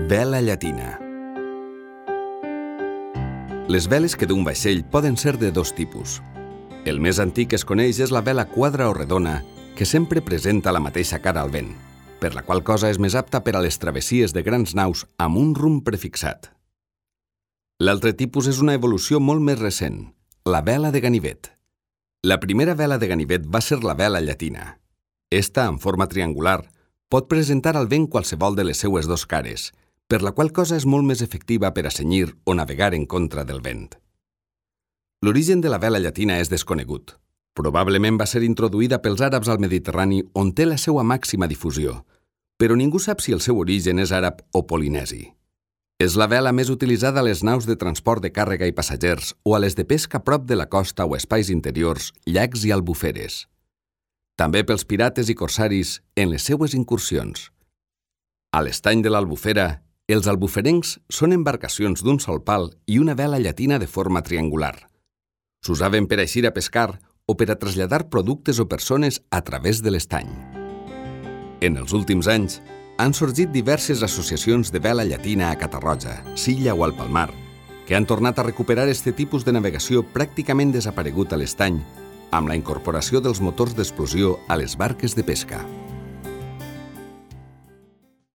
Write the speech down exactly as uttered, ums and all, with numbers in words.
Vela llatina. Les veles que d'un vaixell poden ser de dos tipus. El més antic que es coneix és la vela quadra o redona, que sempre presenta la mateixa cara al vent, per la qual cosa és més apta per a les travessies de grans naus amb un rumb prefixat. L'altre tipus és una evolució molt més recent, la vela de ganivet. La primera vela de ganivet va ser la vela llatina. Esta, en forma triangular, pot presentar al vent qualsevol de les seues dos cares, per la qual cosa és molt més efectiva per a cenyir o navegar en contra del vent. L'origen de la vela llatina és desconegut. Probablement va ser introduïda pels àrabs al Mediterrani, on té la seva màxima difusió, però ningú sap si el seu origen és àrab o polinesi. És la vela més utilitzada a les naus de transport de càrrega i passatgers o a les de pesca prop de la costa o espais interiors, llacs i albuferes. També pels pirates i corsaris en les seues incursions. A l'estany de l'Albufera, els albuferencs són embarcacions d'un sol pal i una vela llatina de forma triangular. S'usaven per a eixir a pescar o per a traslladar productes o persones a través de l'estany. En els últims anys, han sorgit diverses associacions de vela llatina a Catarroja, Silla o al Palmar, que han tornat a recuperar este tipus de navegació pràcticament desaparegut a l'estany amb la incorporació dels motors d'explosió a les barques de pesca.